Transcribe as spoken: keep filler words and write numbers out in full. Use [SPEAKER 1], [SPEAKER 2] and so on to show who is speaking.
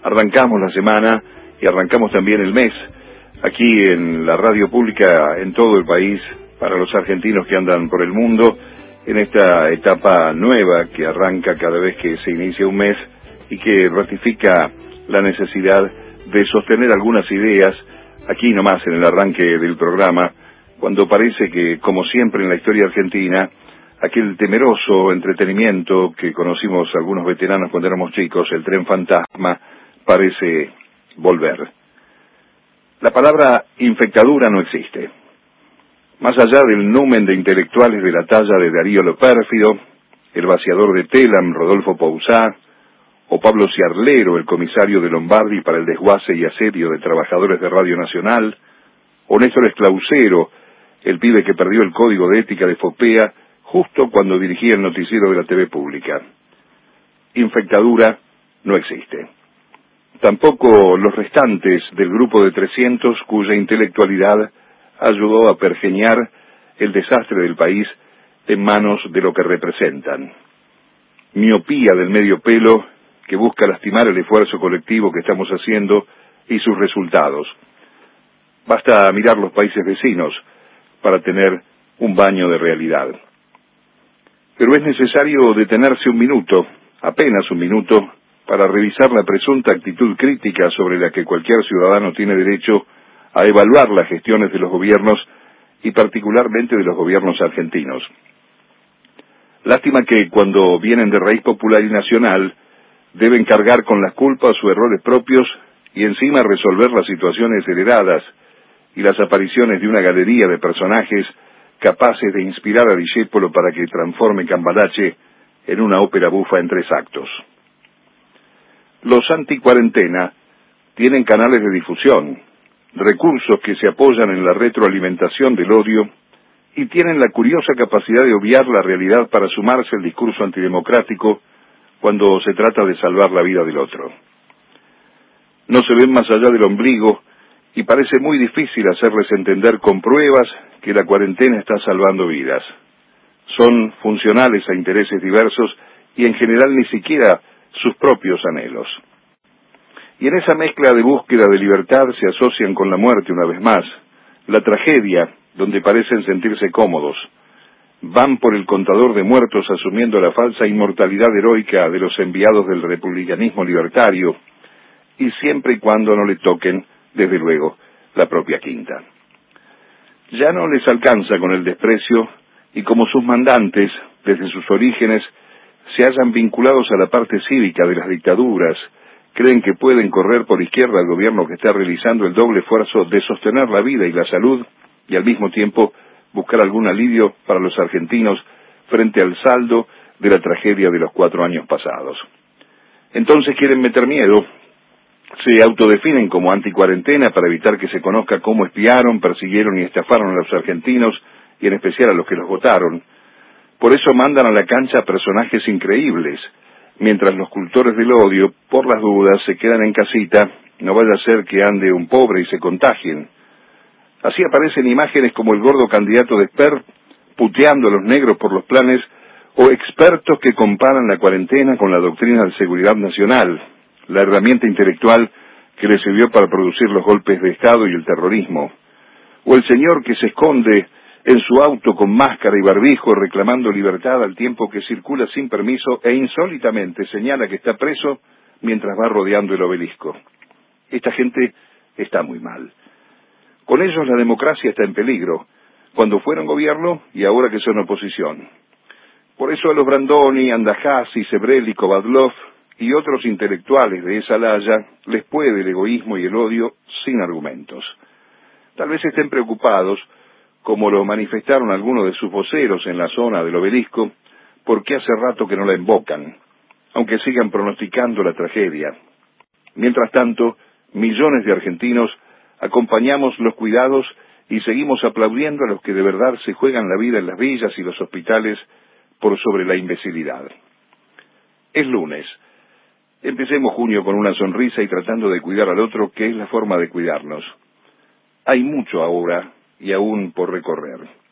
[SPEAKER 1] Arrancamos la semana y arrancamos también el mes, aquí en la radio pública en todo el país, para los argentinos que andan por el mundo, en esta etapa nueva que arranca cada vez que se inicia un mes y que ratifica la necesidad de sostener algunas ideas, aquí nomás en el arranque del programa, cuando parece que, como siempre en la historia argentina, aquel temeroso entretenimiento que conocimos algunos veteranos cuando éramos chicos, el tren fantasma, parece volver. La palabra infectadura no existe. Más allá del numen de intelectuales de la talla de Darío Lo Pérfido, el vaciador de Telam, Rodolfo Pousá, o Pablo Ciarlero, el comisario de Lombardi para el desguace y asedio de trabajadores de Radio Nacional, o Néstor Esclausero, el pibe que perdió el código de ética de Fopea justo cuando dirigía el noticiero de la T V pública. Infectadura no existe. Tampoco los restantes del grupo de trescientos cuya intelectualidad ayudó a pergeñar el desastre del país en manos de lo que representan. Miopía del medio pelo que busca lastimar el esfuerzo colectivo que estamos haciendo y sus resultados. Basta mirar los países vecinos para tener un baño de realidad. Pero es necesario detenerse un minuto, apenas un minuto, para revisar la presunta actitud crítica sobre la que cualquier ciudadano tiene derecho a evaluar las gestiones de los gobiernos y particularmente de los gobiernos argentinos. Lástima que cuando vienen de raíz popular y nacional deben cargar con las culpas o errores propios y encima resolver las situaciones heredadas y las apariciones de una galería de personajes capaces de inspirar a Discépolo para que transforme Cambalache en una ópera bufa en tres actos. Los anticuarentena tienen canales de difusión, recursos que se apoyan en la retroalimentación del odio y tienen la curiosa capacidad de obviar la realidad para sumarse al discurso antidemocrático cuando se trata de salvar la vida del otro. No se ven más allá del ombligo y parece muy difícil hacerles entender con pruebas que la cuarentena está salvando vidas. Son funcionales a intereses diversos y en general ni siquiera sus propios anhelos. Y en esa mezcla de búsqueda de libertad se asocian con la muerte una vez más, la tragedia, donde parecen sentirse cómodos. Van por el contador de muertos asumiendo la falsa inmortalidad heroica de los enviados del republicanismo libertario, y siempre y cuando no le toquen, desde luego, la propia quinta. Ya no les alcanza con el desprecio, y como sus mandantes, desde sus orígenes, se hayan vinculados a la parte cívica de las dictaduras, creen que pueden correr por izquierda al gobierno que está realizando el doble esfuerzo de sostener la vida y la salud, y al mismo tiempo buscar algún alivio para los argentinos frente al saldo de la tragedia de los cuatro años pasados. Entonces quieren meter miedo, se autodefinen como anticuarentena para evitar que se conozca cómo espiaron, persiguieron y estafaron a los argentinos, y en especial a los que los votaron. Por eso mandan a la cancha a personajes increíbles, mientras los cultores del odio, por las dudas, se quedan en casita, no vaya a ser que ande un pobre y se contagien. Así aparecen imágenes como el gordo candidato de Esper, puteando a los negros por los planes, o expertos que comparan la cuarentena con la doctrina de seguridad nacional, la herramienta intelectual que le sirvió para producir los golpes de Estado y el terrorismo, o el señor que se esconde en su auto con máscara y barbijo reclamando libertad al tiempo que circula sin permiso e insólitamente señala que está preso mientras va rodeando el obelisco. Esta gente está muy mal. Con ellos la democracia está en peligro, cuando fueron gobierno y ahora que son oposición. Por eso a los Brandoni, Andajasi, Sebrelli, Kovadlov y otros intelectuales de esa laya les puede el egoísmo y el odio sin argumentos. Tal vez estén preocupados, como lo manifestaron algunos de sus voceros en la zona del obelisco, porque hace rato que no la invocan, aunque sigan pronosticando la tragedia. Mientras tanto, millones de argentinos acompañamos los cuidados y seguimos aplaudiendo a los que de verdad se juegan la vida en las villas y los hospitales por sobre la imbecilidad. Es lunes. Empecemos junio con una sonrisa y tratando de cuidar al otro, que es la forma de cuidarnos. Hay mucho ahora y aún por recorrer.